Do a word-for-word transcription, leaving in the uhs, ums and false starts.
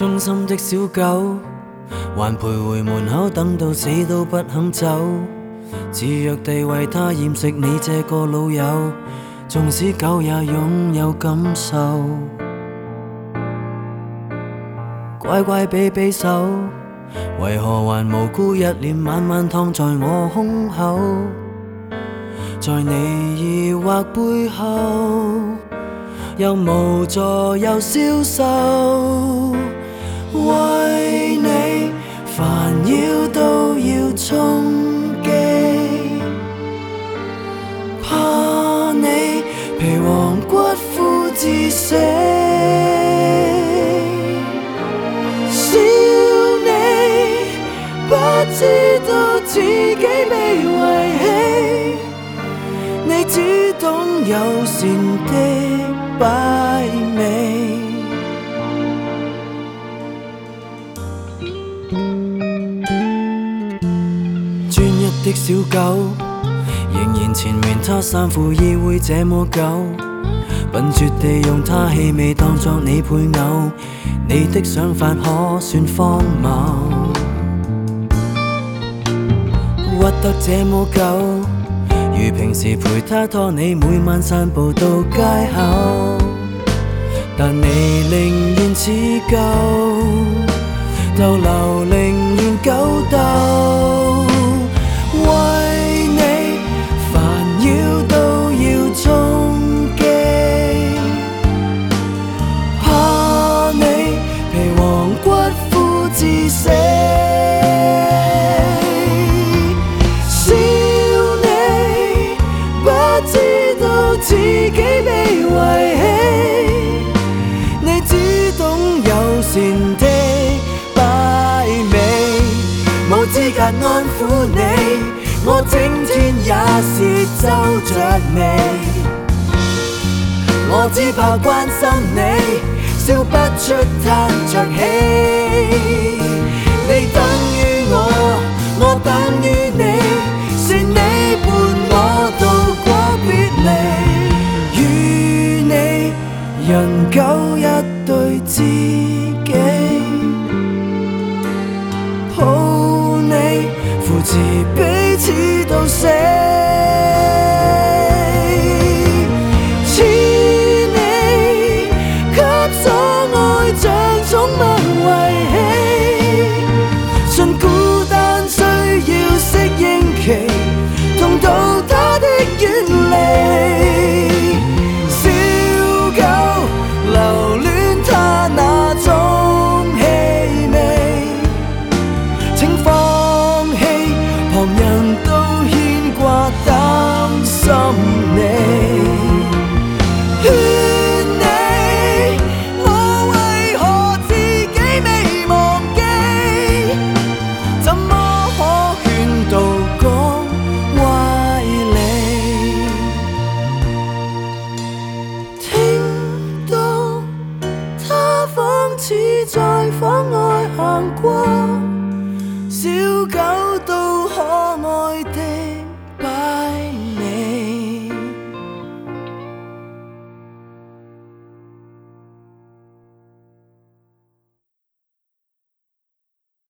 忠心的小狗，還徘徊門口，等到死都不肯走。自虐地為它厭食你這個老友，縱使狗也擁有感受。乖乖比比手，為何還無辜一臉晚晚躺在我胸口？在你疑惑背後，又無助又消瘦。為你煩擾都要充飢，怕你皮黃骨枯至死。笑你不知道自己被遺棄，你只懂友善的擺尾。專一的小狗，仍然纏綿它三副意會這麼久，笨拙地用它氣味當作你配偶，你的想法可算荒謬。屈得這麼久，如平時陪他拖你每晚散步到街口，但你寧願似舊，逗留寧願狗鬥。為你煩擾都要充飢，怕你皮黃骨枯至死。自己被遺棄，你只懂友善的擺尾，無資格安撫你，我整天也是皺着眉。我只怕關心你，笑不出嘆着氣。你等於我，我等於你，是你伴我渡過別離。人狗一對知己，抱你扶持彼此到死。似你給所愛像寵物遺棄，盡孤單需要適應期，痛到他的遠離。留戀他那種氣味，請放棄，旁人都牽掛擔心你。勸你，我為何自己未忘記？怎麼可勸導講歪理？似在房外行過，小